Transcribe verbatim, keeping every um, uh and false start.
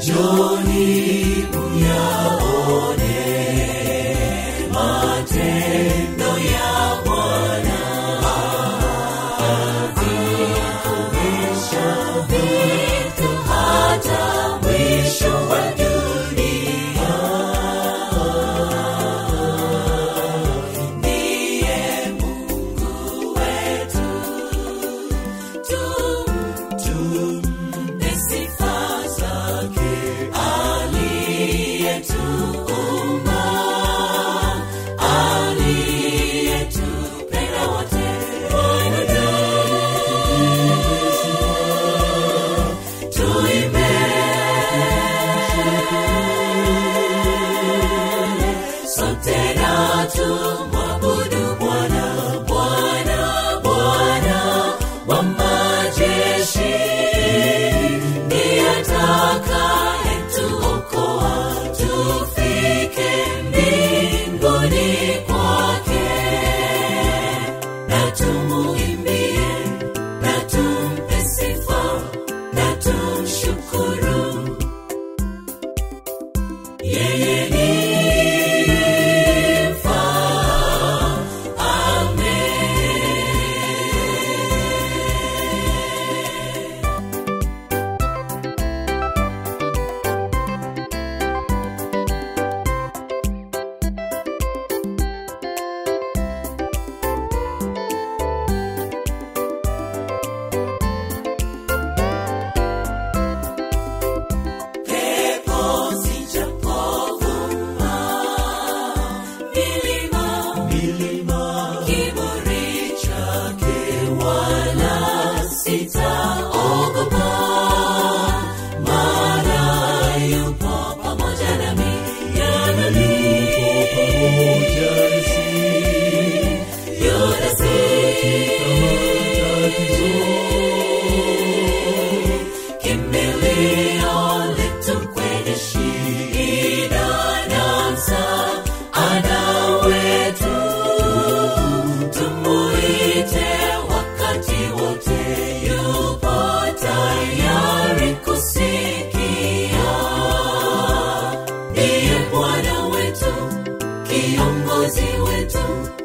Njoni uyaone matendo ya Bwana, atavikomesha vitu hata mwisho wa dunia. Ndiye Mungu wetu, tumpe sifa zake, aliyetuumba, aliyetupenda wote. Tuimbe sote na tumwabudu Bwana, Bwana, Bwana wa majeshi. Ndiye atakayetuokoa tufike mbinguni kwake. Na tumuimbie, na tumpe sifa, na tumshukuru. Yeye ni mfalme. Pepo zijapovuma, milima, milima, kiburi chake wala sitaogopa, maana yupo pamoja nami. Yupo pamoja nasi, Yudasi kimbilio letu kwenye shida na msaada wetu. Tumuite wakati wote, yupo tayari kusikia. Ndiye Bwana wetu, kiongozi wetu,